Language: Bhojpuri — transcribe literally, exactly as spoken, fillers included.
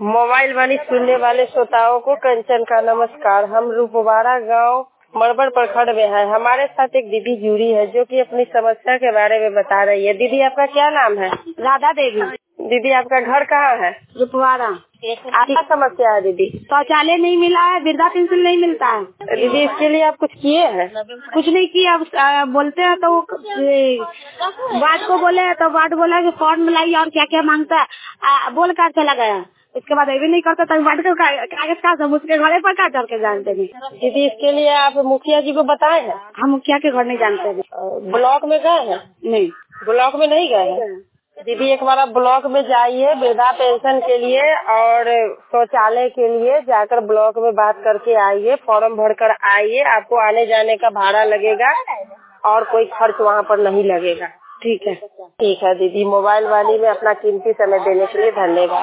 मोबाइल वाली सुनने वाले श्रोताओं को कंचन का नमस्कार। हम रूपवाड़ा गांव मड़बड़ प्रखंड में है। हमारे साथ एक दीदी जुड़ी है जो कि अपनी समस्या के बारे में बता रही है। दीदी आपका क्या नाम है? राधा देवी। दीदी आपका घर कहाँ है? रूपवाड़ा। क्या समस्या है दीदी? शौचालय नहीं मिला है, वृद्धा पेंशन नहीं मिलता है। दीदी इसके लिए आप कुछ किए हैं? कुछ नहीं किया। अब बोलते हैं तो वार्ड को बोले तो वार्ड बोला कि फॉर्म लाइए और क्या क्या मांगता है, आ, बोल कर चला गया। इसके बाद ये भी नहीं करता तो वार्ड का कागज का सब उसके घरे पर का चल के जानते नहीं। दीदी इसके लिए आप मुखिया जी को बताए हैं? हम मुखिया के घर नहीं जानते। ब्लॉक में गए हैं? नहीं, ब्लॉक में नहीं गए हैं। दीदी एक बार आप ब्लॉक में जाइए वृद्धा पेंशन के लिए और शौचालय के लिए जाकर ब्लॉक में बात करके आइए, फॉर्म भर कर आइए। आपको आने जाने का भाड़ा लगेगा और कोई खर्च वहाँ पर नहीं लगेगा। ठीक है। ठीक है दीदी। मोबाइल वाली में अपना कीमती समय देने के लिए धन्यवाद।